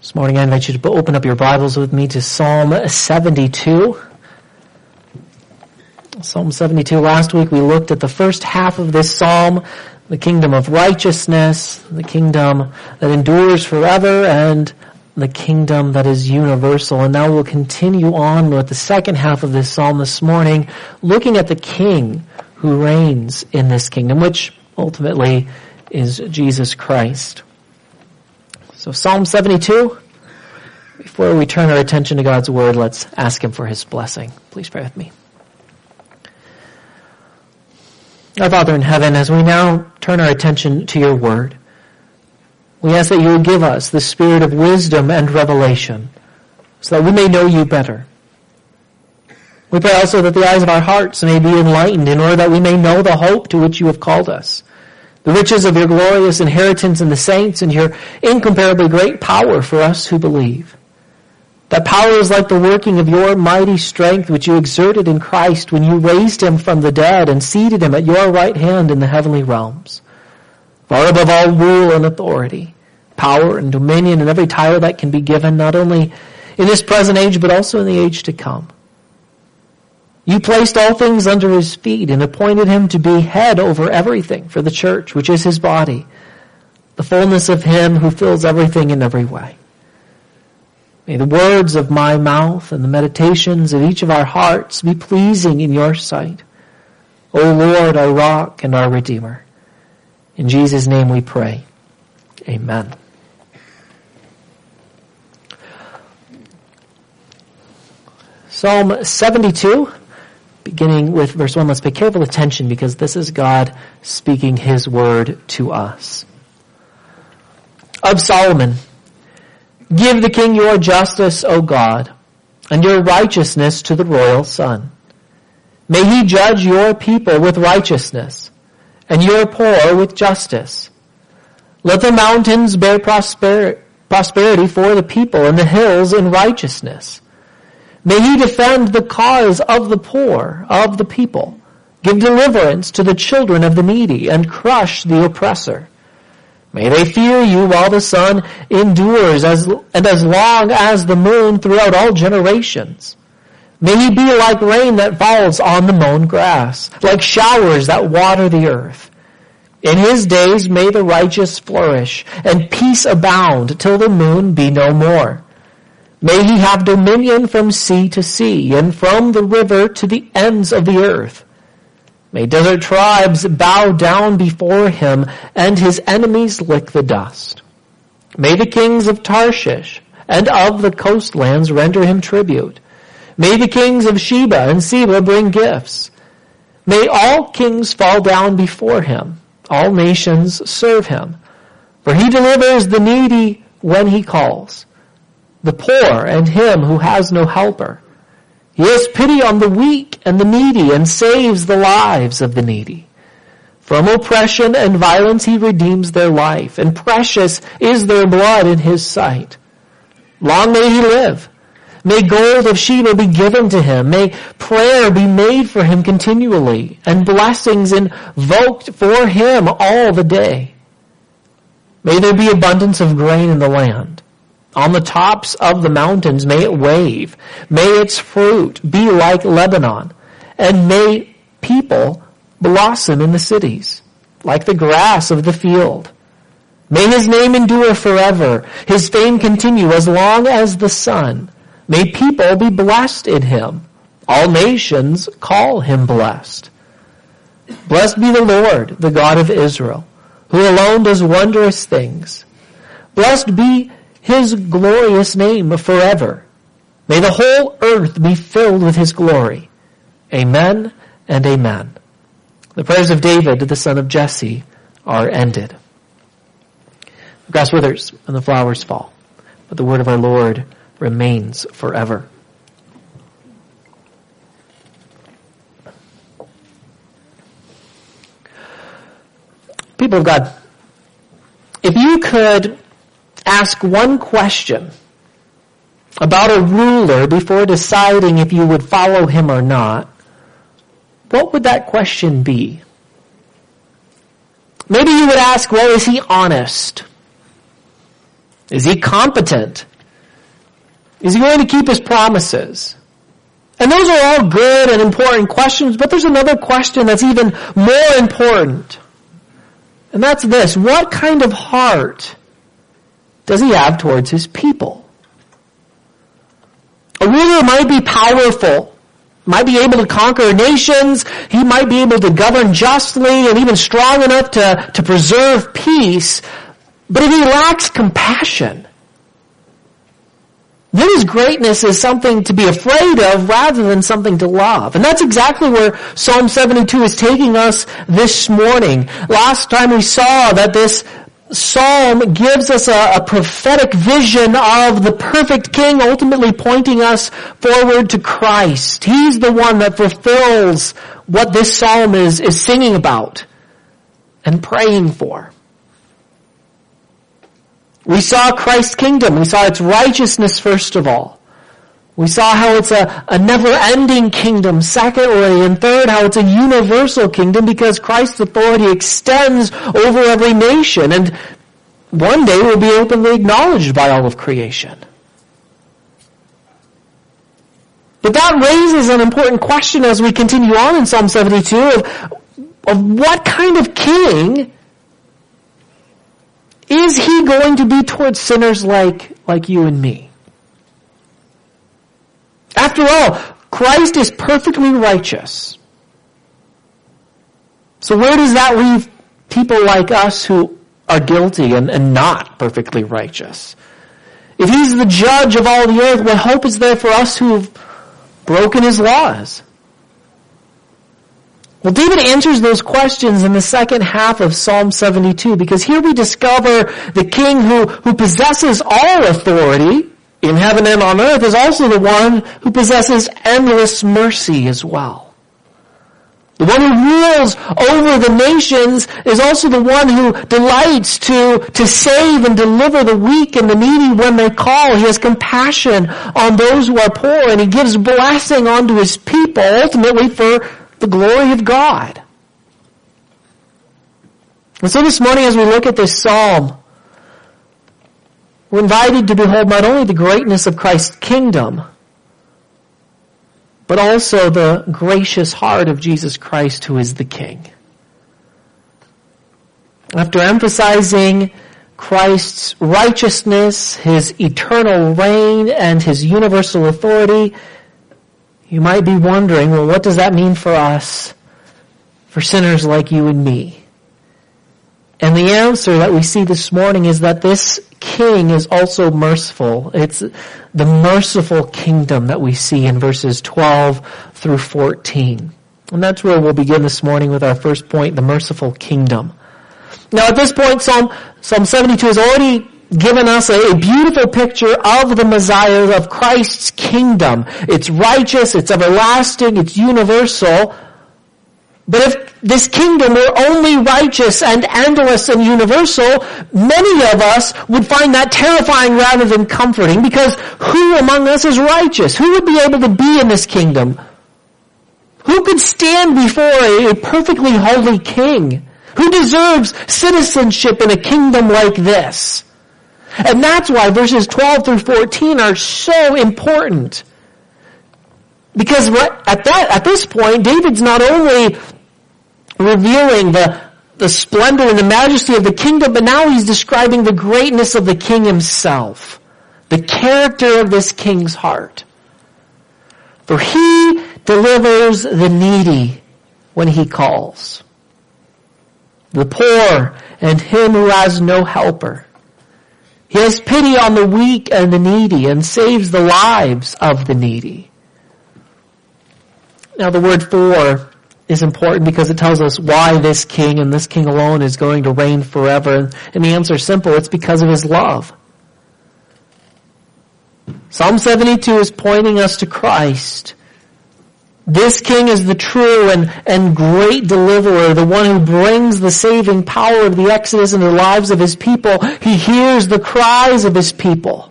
This morning I invite you to open up your Bibles with me to Psalm 72. Psalm 72. Last week we looked at the first half of this psalm, the kingdom of righteousness, the kingdom that endures forever, and the kingdom that is universal. And now we'll continue on with the second half of this psalm this morning, looking at the king who reigns in this kingdom, which ultimately is Jesus Christ. So Psalm 72, before we turn our attention to God's Word, let's ask Him for His blessing. Please pray with me. Our Father in heaven, as we now turn our attention to Your Word, we ask that You will give us the spirit of wisdom and revelation so that we may know You better. We pray also that the eyes of our hearts may be enlightened in order that we may know the hope to which You have called us, the riches of Your glorious inheritance in the saints, and Your incomparably great power for us who believe. That power is like the working of Your mighty strength which You exerted in Christ when You raised Him from the dead and seated Him at Your right hand in the heavenly realms. Far above all rule and authority, power and dominion and every title that can be given, not only in this present age but also in the age to come. You placed all things under His feet and appointed Him to be head over everything for the church, which is His body, the fullness of Him who fills everything in every way. May the words of my mouth and the meditations of each of our hearts be pleasing in Your sight, O Lord, our rock and our Redeemer. In Jesus' name we pray. Amen. Psalm 72. Beginning with verse 1, let's pay careful attention because this is God speaking His word to us. Of Solomon, give the king Your justice, O God, and Your righteousness to the royal son. May he judge Your people with righteousness, and Your poor with justice. Let the mountains bear prosperity for the people, and the hills in righteousness. May He defend the cause of the poor, of the people, give deliverance to the children of the needy, and crush the oppressor. May they fear You while the sun endures, and as long as the moon throughout all generations. May He be like rain that falls on the mown grass, like showers that water the earth. In His days may the righteous flourish, and peace abound till the moon be no more. May He have dominion from sea to sea, and from the river to the ends of the earth. May desert tribes bow down before Him, and His enemies lick the dust. May the kings of Tarshish and of the coastlands render Him tribute. May the kings of Sheba and Seba bring gifts. May all kings fall down before Him, all nations serve Him. For He delivers the needy when He calls, the poor and him who has no helper. He has pity on the weak and the needy and saves the lives of the needy. From oppression and violence He redeems their life, and precious is their blood in His sight. Long may He live. May gold of Sheba be given to Him. May prayer be made for Him continually, and blessings invoked for Him all the day. May there be abundance of grain in the land. On the tops of the mountains may it wave. May its fruit be like Lebanon. And may people blossom in the cities, like the grass of the field. May His name endure forever. His fame continue as long as the sun. May people be blessed in Him. All nations call Him blessed. Blessed be the Lord, the God of Israel, who alone does wondrous things. Blessed be His glorious name forever. May the whole earth be filled with His glory. Amen and amen. The prayers of David, the son of Jesse, are ended. The grass withers and the flowers fall, but the word of our Lord remains forever. People of God, if you could ask one question about a ruler before deciding if you would follow him or not, what would that question be? Maybe you would ask, well, is he honest? Is he competent? Is he going to keep his promises? And those are all good and important questions, but there's another question that's even more important. And that's this: what kind of heart does he have towards his people? A ruler might be powerful, might be able to conquer nations, he might be able to govern justly and even strong enough to preserve peace, but if he lacks compassion, then his greatness is something to be afraid of rather than something to love. And that's exactly where Psalm 72 is taking us this morning. Last time we saw that this Psalm gives us a prophetic vision of the perfect King, ultimately pointing us forward to Christ. He's the one that fulfills what this Psalm is singing about and praying for. We saw Christ's kingdom. We saw its righteousness, first of all. We saw how it's a never-ending kingdom, secondly, and third, how it's a universal kingdom because Christ's authority extends over every nation and one day will be openly acknowledged by all of creation. But that raises an important question as we continue on in Psalm 72 of what kind of king is he going to be towards sinners like you and me? After all, Christ is perfectly righteous. So where does that leave people like us who are guilty and not perfectly righteous? If he's the judge of all the earth, what hope is there for us who have broken his laws? Well, David answers those questions in the second half of Psalm 72 because here we discover the king who possesses all authority in heaven and on earth is also the one who possesses endless mercy as well. The one who rules over the nations is also the one who delights to save and deliver the weak and the needy when they call. He has compassion on those who are poor, and he gives blessing onto his people, ultimately for the glory of God. And so this morning as we look at this psalm, we're invited to behold not only the greatness of Christ's kingdom, but also the gracious heart of Jesus Christ, who is the King. After emphasizing Christ's righteousness, his eternal reign, and his universal authority, you might be wondering, well, what does that mean for us, for sinners like you and me? And the answer that we see this morning is that this king is also merciful. It's the merciful kingdom that we see in verses 12 through 14. And that's where we'll begin this morning with our first point, the merciful kingdom. Now at this point, Psalm 72 has already given us a beautiful picture of the Messiah, of Christ's kingdom. It's righteous, it's everlasting, it's universal. But if this kingdom were only righteous and endless and universal, many of us would find that terrifying rather than comforting, because who among us is righteous? Who would be able to be in this kingdom? Who could stand before a perfectly holy king? Who deserves citizenship in a kingdom like this? And that's why verses 12 through 14 are so important. Because at this point, David's not only revealing the splendor and the majesty of the kingdom, but now he's describing the greatness of the king himself, the character of this king's heart. For he delivers the needy when he calls, the poor and him who has no helper. He has pity on the weak and the needy and saves the lives of the needy. Now the word "for" is important because it tells us why this king and this king alone is going to reign forever. And the answer is simple. It's because of his love. Psalm 72 is pointing us to Christ. This king is the true and great deliverer, the one who brings the saving power of the Exodus into the lives of his people. He hears the cries of his people.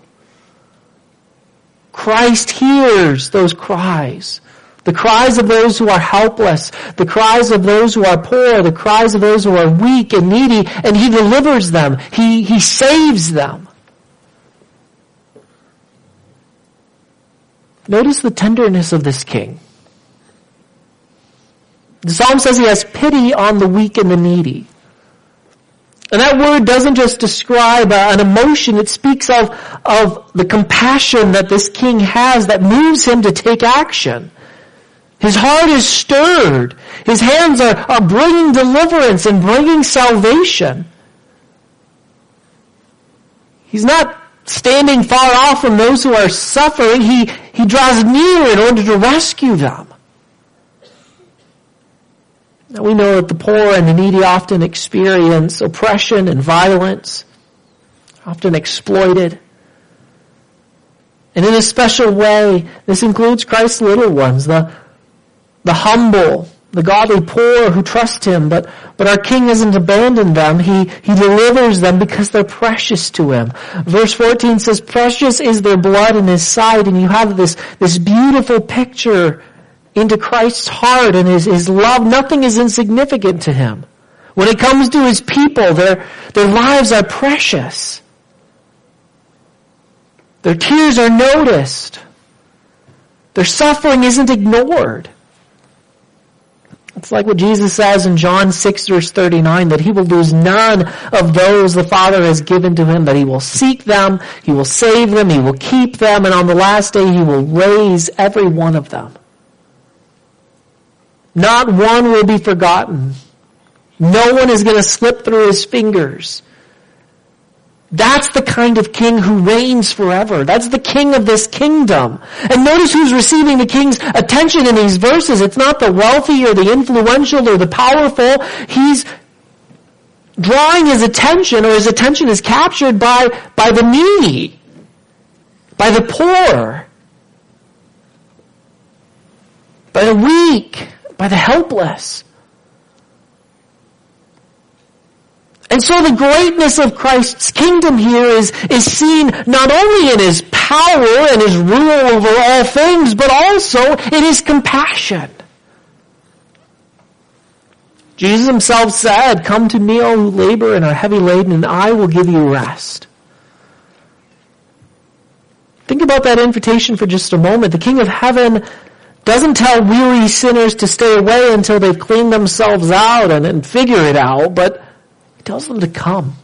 Christ hears those cries. The cries of those who are helpless, the cries of those who are poor, the cries of those who are weak and needy, and he delivers them. He saves them. Notice the tenderness of this king. The psalm says he has pity on the weak and the needy. And that word doesn't just describe an emotion, it speaks of the compassion that this king has that moves him to take action. His heart is stirred. His hands are bringing deliverance and bringing salvation. He's not standing far off from those who are suffering. He draws near in order to rescue them. Now we know that the poor and the needy often experience oppression and violence, often exploited. And in a special way, this includes Christ's little ones, the humble, the godly poor who trust Him, but our King hasn't abandoned them. He delivers them because they're precious to Him. Verse 14 says, precious is their blood in His sight, and you have this beautiful picture into Christ's heart and His love. Nothing is insignificant to Him. When it comes to His people, their lives are precious. Their tears are noticed. Their suffering isn't ignored. It's like what Jesus says in John 6 verse 39, that He will lose none of those the Father has given to Him, that He will seek them, He will save them, He will keep them, and on the last day He will raise every one of them. Not one will be forgotten. No one is going to slip through His fingers. That's the kind of king who reigns forever. That's the king of this kingdom. And notice who's receiving the king's attention in these verses. It's not the wealthy or the influential or the powerful. He's drawing his attention, or his attention is captured by the needy, by the poor, by the weak, by the helpless. And so the greatness of Christ's kingdom here is seen not only in His power and His rule over all things, but also in His compassion. Jesus Himself said, come to me all who labor and are heavy laden, and I will give you rest. Think about that invitation for just a moment. The King of Heaven doesn't tell weary sinners to stay away until they've cleaned themselves out and figure it out, but He tells them to come.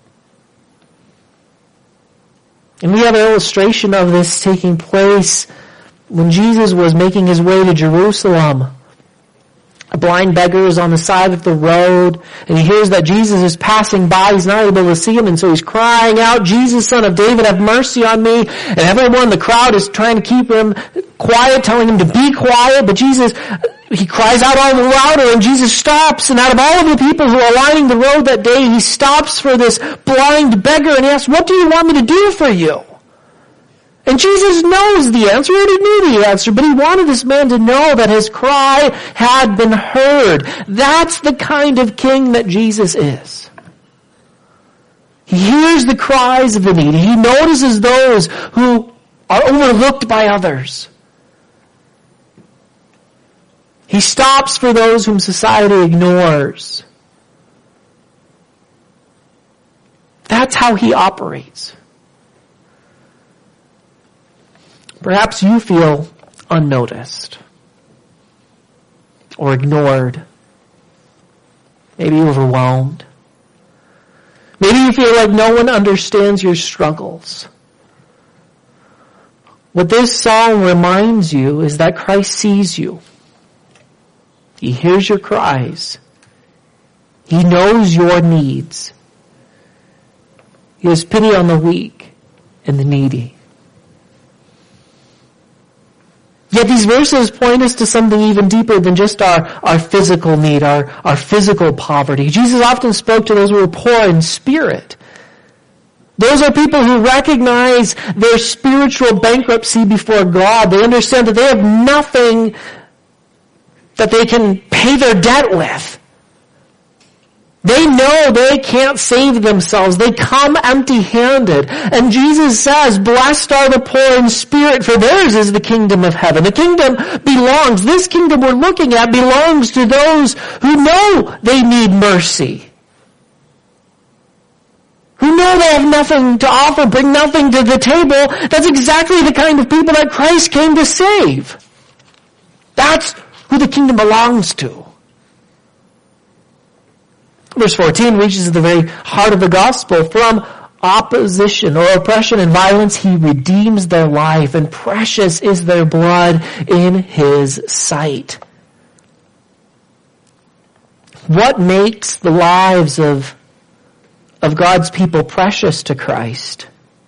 And we have an illustration of this taking place when Jesus was making His way to Jerusalem. A blind beggar is on the side of the road, and he hears that Jesus is passing by. He's not able to see Him, and so he's crying out, Jesus, Son of David, have mercy on me. And everyone in the crowd is trying to keep him quiet, telling him to be quiet, but Jesus, he cries out all the louder, and Jesus stops, and out of all of the people who are lining the road that day, He stops for this blind beggar, and He asks, what do you want me to do for you? And Jesus knows the answer, and He knew the answer, but He wanted this man to know that his cry had been heard. That's the kind of king that Jesus is. He hears the cries of the needy. He notices those who are overlooked by others. He stops for those whom society ignores. That's how He operates. Perhaps you feel unnoticed or ignored, maybe overwhelmed. Maybe you feel like no one understands your struggles. What this psalm reminds you is that Christ sees you. He hears your cries. He knows your needs. He has pity on the weak and the needy. Yet these verses point us to something even deeper than just our physical need, our physical poverty. Jesus often spoke to those who were poor in spirit. Those are people who recognize their spiritual bankruptcy before God. They understand that they have nothing that they can pay their debt with. They know they can't save themselves. They come empty-handed. And Jesus says, blessed are the poor in spirit, for theirs is the kingdom of heaven. The kingdom belongs, this kingdom we're looking at belongs to those who know they need mercy. Who who know they have nothing to offer, bring nothing to the table. That's exactly the kind of people that Christ came to save. That's who the kingdom belongs to. Verse 14 reaches to the very heart of the gospel. From opposition or oppression and violence, he redeems their life, and precious is their blood in his sight. What makes the lives of God's people precious to Christ?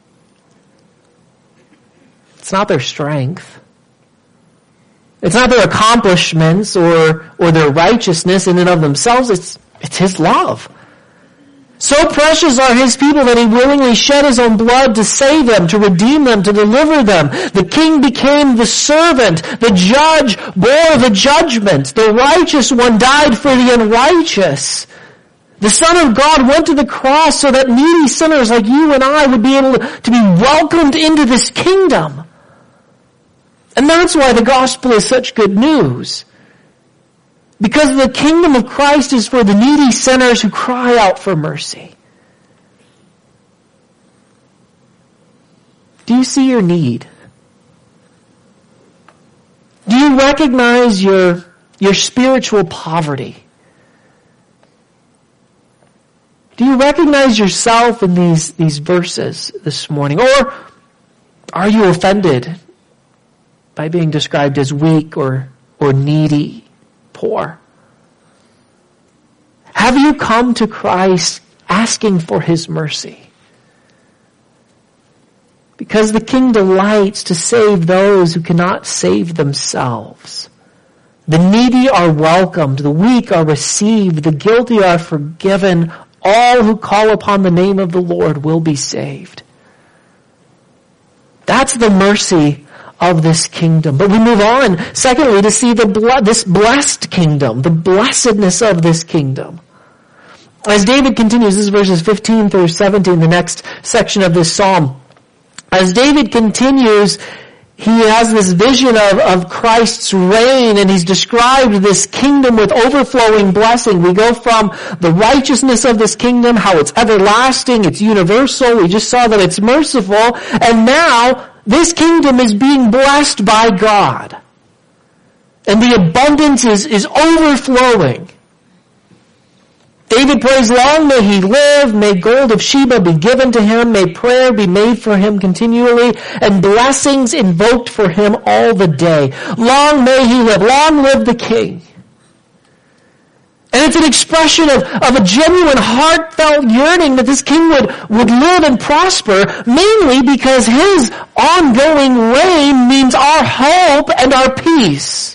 It's not their strength. It's not their accomplishments or their righteousness in and of themselves. It's his love. So precious are his people that he willingly shed his own blood to save them, to redeem them, to deliver them. The king became the servant. The judge bore the judgment. The righteous one died for the unrighteous. The Son of God went to the cross so that needy sinners like you and I would be able to be welcomed into this kingdom. And that's why the gospel is such good news. Because the kingdom of Christ is for the needy sinners who cry out for mercy. Do you see your need? Do you recognize your spiritual poverty? Do you recognize yourself in these verses this morning? Or are you offended by being described as weak or needy, poor? Have you come to Christ asking for his mercy? Because the king delights to save those who cannot save themselves. The needy are welcomed, the weak are received, the guilty are forgiven. All who call upon the name of the Lord will be saved. That's the mercy of this kingdom. But we move on, secondly, to see this blessed kingdom, the blessedness of this kingdom. As David continues, this is verses 15 through 17, the next section of this psalm. As David continues, he has this vision of Christ's reign, and he's described this kingdom with overflowing blessing. We go from the righteousness of this kingdom, how it's everlasting, it's universal. We just saw that it's merciful. And now, this kingdom is being blessed by God. And the abundance is overflowing. David prays, long may he live, may gold of Sheba be given to him, may prayer be made for him continually, and blessings invoked for him all the day. Long may he live, long live the king. And it's an expression of a genuine heartfelt yearning that this king would live and prosper, mainly because his ongoing reign means our hope and our peace.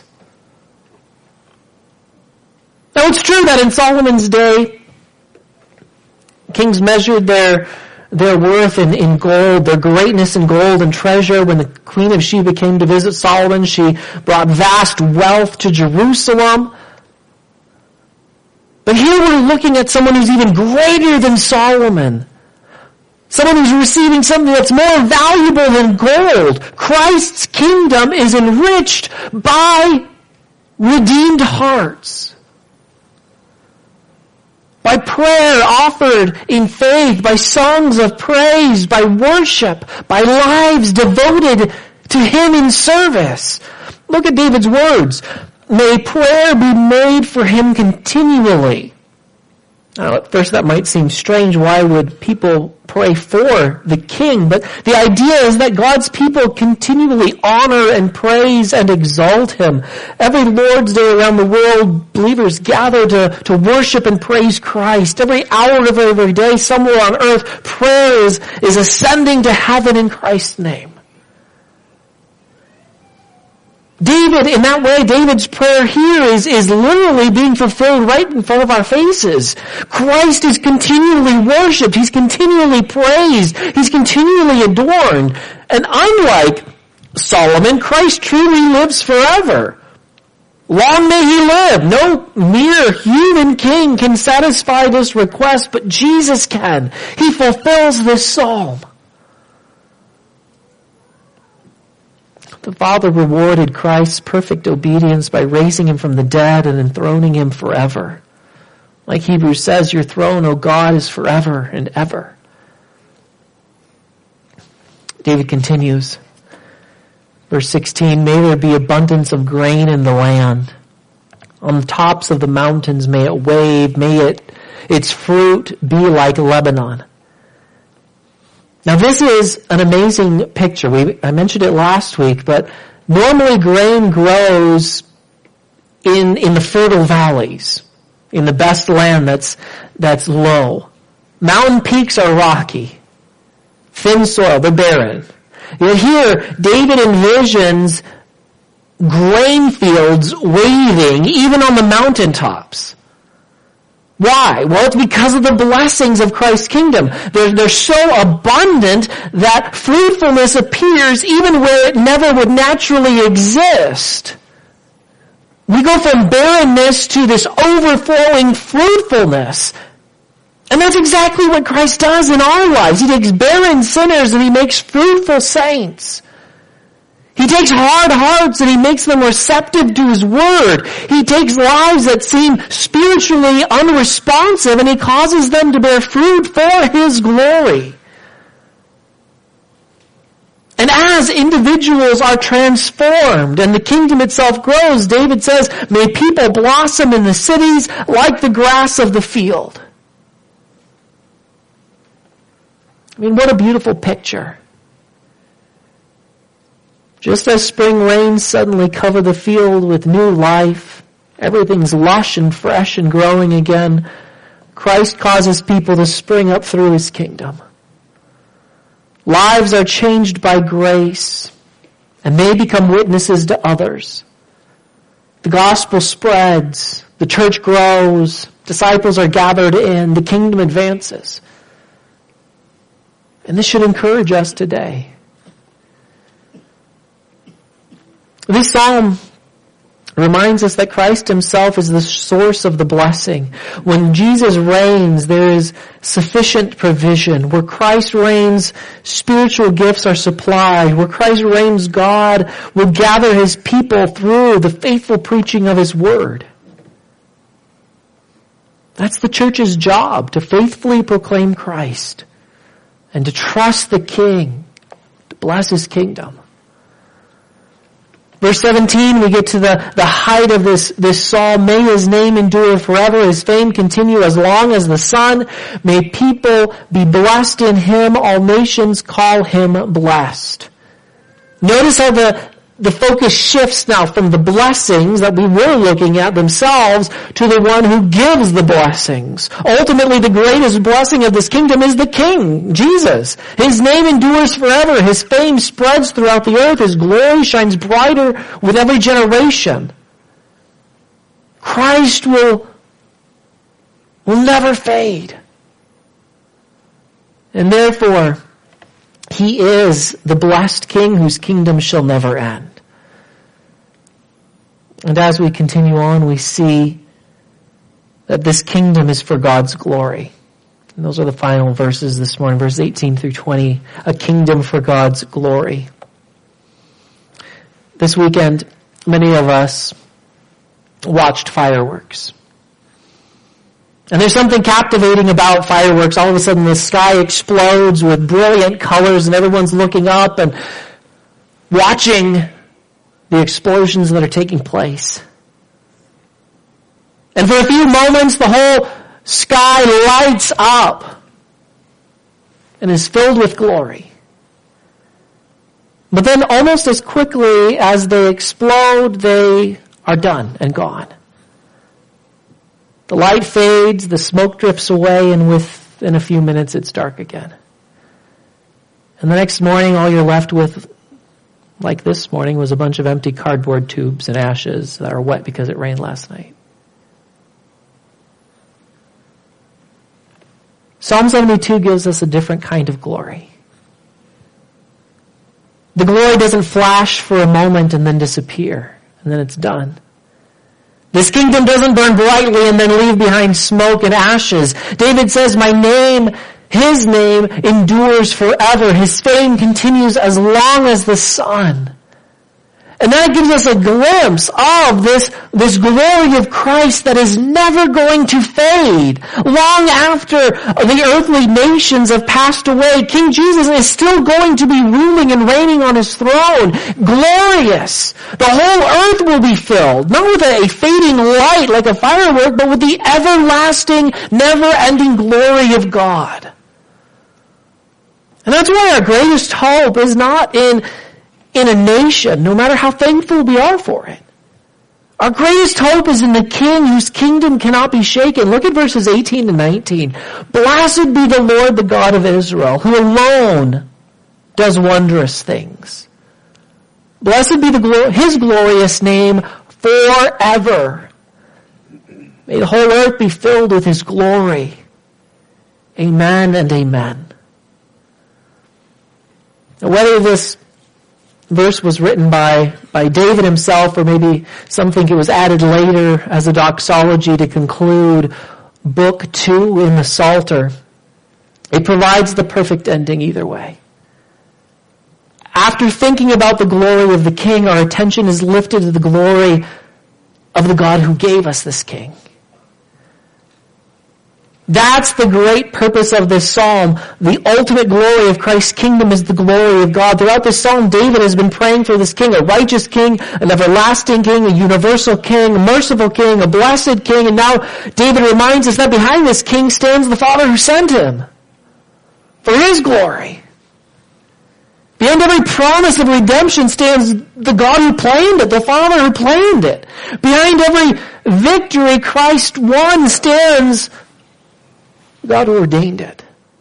Now it's true that in Solomon's day, kings measured their worth in gold, their greatness in gold and treasure. When the Queen of Sheba came to visit Solomon, she brought vast wealth to Jerusalem. But here we're looking at someone who's even greater than Solomon. Someone who's receiving something that's more valuable than gold. Christ's kingdom is enriched by redeemed hearts. By prayer offered in faith, by songs of praise, by worship, by lives devoted to him in service. Look at David's words. May prayer be made for him continually. Now, at first that might seem strange. Why would people pray for the king? But the idea is that God's people continually honor and praise and exalt him. Every Lord's Day around the world, believers gather to worship and praise Christ. Every hour of every day, somewhere on earth, prayer is ascending to heaven in Christ's name. David, in that way, David's prayer here is literally being fulfilled right in front of our faces. Christ is continually worshipped. He's continually praised. He's continually adorned. And unlike Solomon, Christ truly lives forever. Long may he live. No mere human king can satisfy this request, but Jesus can. He fulfills this psalm. The Father rewarded Christ's perfect obedience by raising him from the dead and enthroning him forever. Like Hebrews says, your throne, O God, is forever and ever. David continues, verse 16, may there be abundance of grain in the land. On the tops of the mountains may it wave, may its fruit be like Lebanon. Now this is an amazing picture. I mentioned it last week, but normally grain grows in the fertile valleys, in the best land that's low. Mountain peaks are rocky, thin soil, they're barren. Yet here, David envisions grain fields waving even on the mountaintops. Why? Well, it's because of the blessings of Christ's kingdom. They're so abundant that fruitfulness appears even where it never would naturally exist. We go from barrenness to this overflowing fruitfulness. And that's exactly what Christ does in our lives. He takes barren sinners and He makes fruitful saints. He takes hard hearts and He makes them receptive to His Word. He takes lives that seem spiritually unresponsive and He causes them to bear fruit for His glory. And as individuals are transformed and the kingdom itself grows, David says, may people blossom in the cities like the grass of the field. I mean, what a beautiful picture. Just as spring rains suddenly cover the field with new life, everything's lush and fresh and growing again, Christ causes people to spring up through His kingdom. Lives are changed by grace, and they become witnesses to others. The gospel spreads, the church grows, disciples are gathered in, the kingdom advances. And this should encourage us today. This psalm reminds us that Christ Himself is the source of the blessing. When Jesus reigns, there is sufficient provision. Where Christ reigns, spiritual gifts are supplied. Where Christ reigns, God will gather His people through the faithful preaching of His Word. That's the church's job, to faithfully proclaim Christ and to trust the King, to bless His kingdom. Verse 17, we get to the height of this psalm. May His name endure forever, His fame continue as long as the sun. May people be blessed in Him, all nations call Him blessed. Notice how the focus shifts now from the blessings that we were looking at themselves to the one who gives the blessings. Ultimately, the greatest blessing of this kingdom is the King, Jesus. His name endures forever. His fame spreads throughout the earth. His glory shines brighter with every generation. Christ will never fade. And therefore, He is the blessed King whose kingdom shall never end. And as we continue on, we see that this kingdom is for God's glory. And those are the final verses this morning, verses 18 through 20, a kingdom for God's glory. This weekend, many of us watched fireworks. And there's something captivating about fireworks. All of a sudden the sky explodes with brilliant colors and everyone's looking up and watching the explosions that are taking place. And for a few moments the whole sky lights up and is filled with glory. But then almost as quickly as they explode, they are done and gone. The light fades, the smoke drifts away, and within a few minutes it's dark again. And the next morning all you're left with, like this morning, was a bunch of empty cardboard tubes and ashes that are wet because it rained last night. Psalm 72 gives us a different kind of glory. The glory doesn't flash for a moment and then disappear, and then it's done. This kingdom doesn't burn brightly and then leave behind smoke and ashes. David says, my name, His name endures forever. His fame continues as long as the sun. And that gives us a glimpse of this glory of Christ that is never going to fade. Long after the earthly nations have passed away, King Jesus is still going to be ruling and reigning on his throne. Glorious. The whole earth will be filled, not with a fading light like a firework, but with the everlasting, never-ending glory of God. And that's why our greatest hope is not in a nation, no matter how thankful we are for it. Our greatest hope is in the King whose kingdom cannot be shaken. Look at verses 18 and 19. Blessed be the Lord, the God of Israel, who alone does wondrous things. Blessed be his glorious name forever. May the whole earth be filled with his glory. Amen and amen. Now, whether this verse was written by David himself, or maybe some think it was added later as a doxology to conclude Book 2 in the Psalter, it provides the perfect ending either way. After thinking about the glory of the King, our attention is lifted to the glory of the God who gave us this King. That's the great purpose of this psalm. The ultimate glory of Christ's kingdom is the glory of God. Throughout this psalm, David has been praying for this king, a righteous king, an everlasting king, a universal king, a merciful king, a blessed king. And now David reminds us that behind this king stands the Father who sent him for his glory. Behind every promise of redemption stands the God who planned it, the Father who planned it. Behind every victory Christ won stands God who ordained it.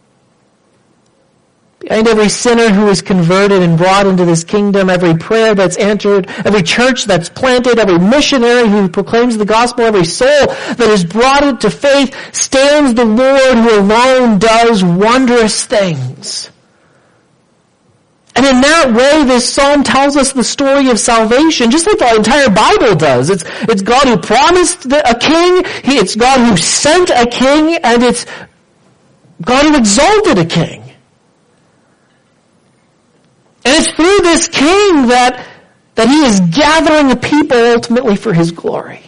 Behind every sinner who is converted and brought into this kingdom, every prayer that's answered, every church that's planted, every missionary who proclaims the gospel, every soul that is brought into faith, stands the Lord who alone does wondrous things. And in that way, this psalm tells us the story of salvation, just like the entire Bible does. It's God who promised a king, it's God who sent a king, and it's God who exalted a king. And it's through this king that he is gathering a people ultimately for his glory.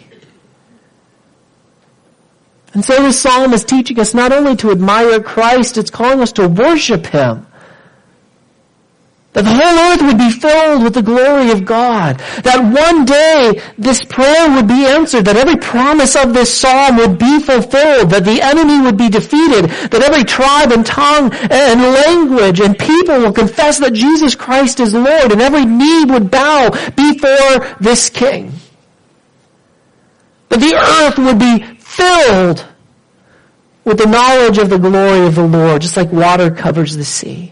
And so this psalm is teaching us not only to admire Christ, it's calling us to worship him. That the whole earth would be filled with the glory of God. That one day this prayer would be answered. That every promise of this psalm would be fulfilled. That the enemy would be defeated. That every tribe and tongue and language and people will confess that Jesus Christ is Lord. And every knee would bow before this King. That the earth would be filled with the knowledge of the glory of the Lord, just like water covers the sea.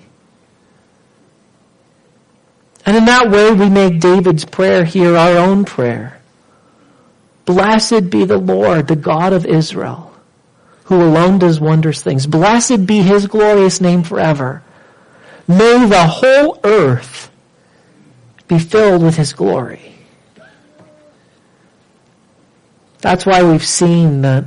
And in that way, we make David's prayer here our own prayer. Blessed be the Lord, the God of Israel, who alone does wondrous things. Blessed be his glorious name forever. May the whole earth be filled with his glory. That's why we've seen that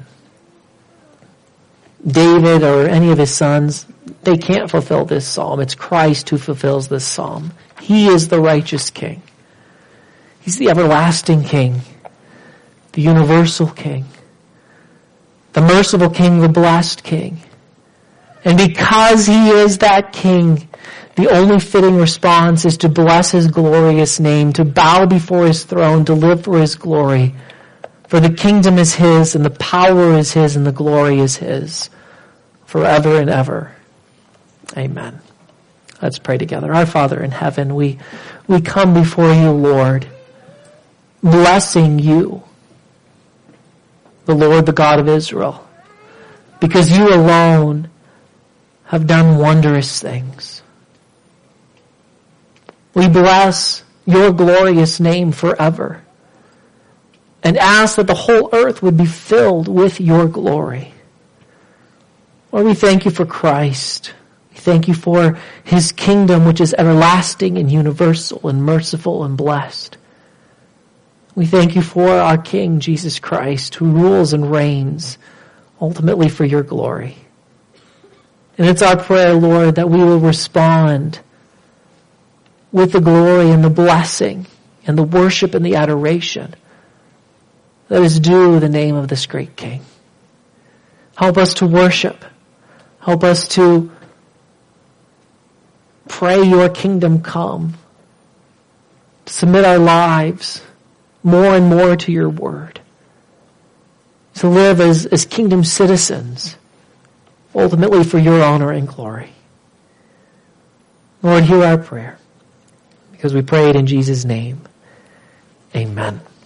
David or any of his sons, they can't fulfill this psalm. It's Christ who fulfills this psalm. He is the righteous king. He's the everlasting king, the universal king, the merciful king, the blessed king. And because he is that king, the only fitting response is to bless his glorious name, to bow before his throne, to live for his glory. For the kingdom is his, and the power is his, and the glory is his, forever and ever. Amen. Let's pray together. Our Father in heaven, we come before you, Lord, blessing you, the Lord, the God of Israel, because you alone have done wondrous things. We bless your glorious name forever and ask that the whole earth would be filled with your glory. Lord, we thank you for Christ. Thank you for his kingdom, which is everlasting and universal and merciful and blessed. We thank you for our King, Jesus Christ, who rules and reigns ultimately for your glory. And it's our prayer, Lord, that we will respond with the glory and the blessing and the worship and the adoration that is due the name of this great King. Help us to worship. Help us to pray your kingdom come. Submit our lives more and more to your word. To live as kingdom citizens, ultimately for your honor and glory. Lord, hear our prayer, because we pray it in Jesus' name. Amen.